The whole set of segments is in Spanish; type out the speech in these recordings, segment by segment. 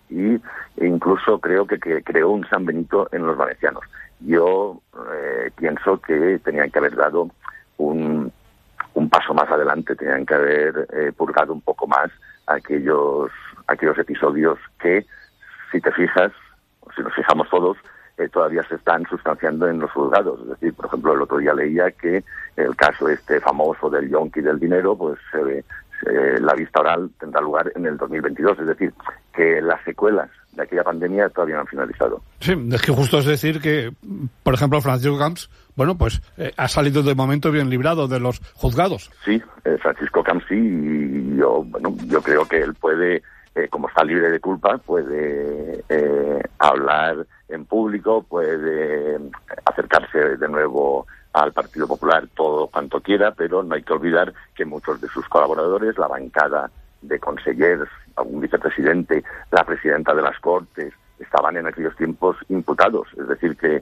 e incluso creo que creó un San Benito en los valencianos. Yo pienso que tenían que haber dado un paso más adelante, tenían que haber purgado un poco más aquellos episodios que, si te fijas, o si nos fijamos todos, todavía se están sustanciando en los juzgados. Es decir, por ejemplo, el otro día leía que el caso famoso del yonki del dinero, pues la vista oral tendrá lugar en el 2022. Es decir, que las secuelas de aquella pandemia todavía no han finalizado. Sí, es que justo es decir que, por ejemplo, Francisco Camps, ha salido de momento bien librado de los juzgados. Sí, Francisco Camps sí, y yo creo que él puede, como está libre de culpa, puede hablar en público, puede acercarse de nuevo al Partido Popular todo cuanto quiera, pero no hay que olvidar que muchos de sus colaboradores, la bancada de consellers, algún vicepresidente, la presidenta de las Cortes, estaban en aquellos tiempos imputados. Es decir, que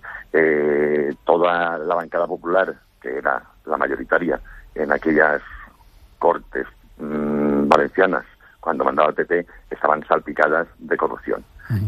toda la bancada popular, que era la mayoritaria en aquellas Cortes valencianas, cuando mandaba el PP, estaban salpicadas de corrupción.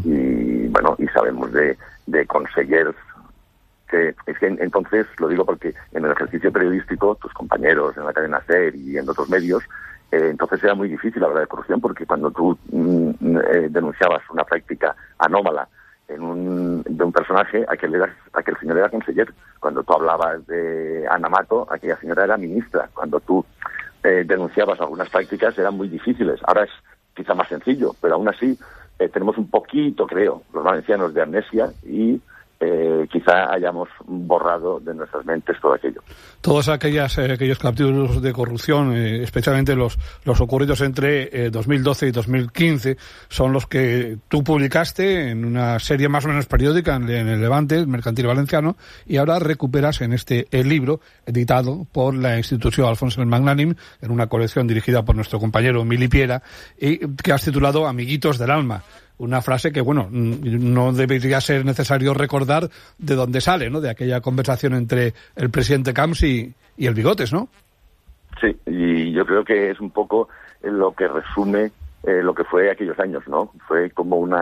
Y sabemos de consellers que es que entonces, lo digo porque en el ejercicio periodístico, tus compañeros en la cadena SER y en otros medios, entonces era muy difícil hablar de corrupción, porque cuando tú denunciabas una práctica anómala de un personaje, aquel señor era conseller. Cuando tú hablabas de Ana Mato, aquella señora era ministra. Cuando tú denunciabas algunas prácticas eran muy difíciles. Ahora es quizá más sencillo, pero aún así tenemos un poquito, creo, los valencianos, de amnesia, y quizá hayamos borrado de nuestras mentes todo aquello. Todos aquellos capítulos de corrupción, especialmente los ocurridos entre 2012 y 2015, son los que tú publicaste en una serie más o menos periódica en el Levante, el Mercantil Valenciano, y ahora recuperas en el libro editado por la institución Alfonso el Magnánim, en una colección dirigida por nuestro compañero Mili Piera, y que has titulado Amiguitos del Alma. Una frase que, no debería ser necesario recordar de dónde sale, ¿no? De aquella conversación entre el presidente Camps y el Bigotes, ¿no? Sí, y yo creo que es un poco lo que resume lo que fue aquellos años, ¿no? Fue como una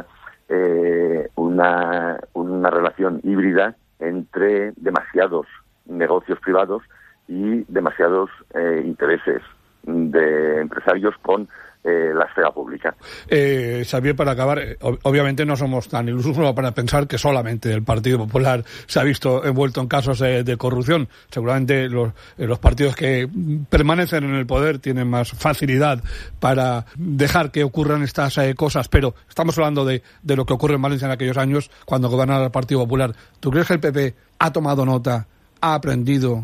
relación híbrida entre demasiados negocios privados y demasiados intereses de empresarios con la esfera pública. Xavier, para acabar, obviamente no somos tan ilusos como para pensar que solamente el Partido Popular se ha visto envuelto en casos de corrupción. Seguramente los partidos que permanecen en el poder tienen más facilidad para dejar que ocurran estas cosas, pero estamos hablando de lo que ocurre en Valencia en aquellos años cuando gobernaba el Partido Popular. ¿Tú crees que el PP ha tomado nota, ha aprendido?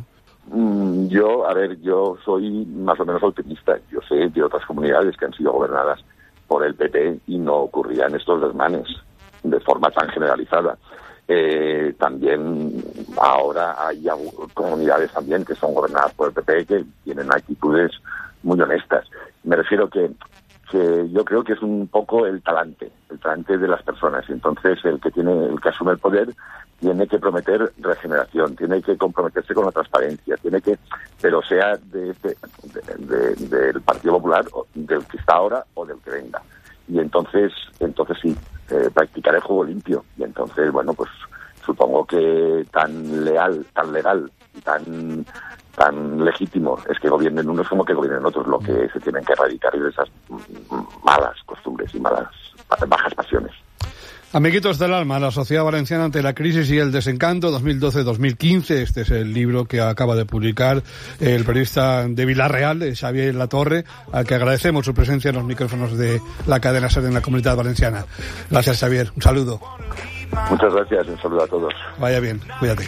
Yo soy más o menos optimista. Yo sé de otras comunidades que han sido gobernadas por el PP y no ocurrían estos desmanes de forma tan generalizada. También ahora hay comunidades también que son gobernadas por el PP que tienen actitudes muy honestas. Me refiero que yo creo que es un poco el talante de las personas. Entonces el que asume el poder tiene que prometer regeneración, tiene que comprometerse con la transparencia, pero sea del Partido Popular, del que está ahora o del que venga. Y entonces sí, practicar el juego limpio. Y entonces, pues supongo que tan leal, tan legal y tan legítimo es que gobiernen unos como que gobiernen otros. Lo que se tienen que erradicar es esas malas costumbres y bajas pasiones. Amiguitos del Alma, la sociedad valenciana ante la crisis y el desencanto, 2012-2015. Este es el libro que acaba de publicar el periodista de Vilarreal, Xavier Latorre, al que agradecemos su presencia en los micrófonos de la cadena SER en la Comunidad Valenciana. Gracias, Xavier. Un saludo. Muchas gracias. Un saludo a todos. Vaya bien. Cuídate.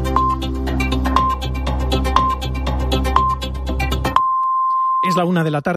Es la 1 de la tarde.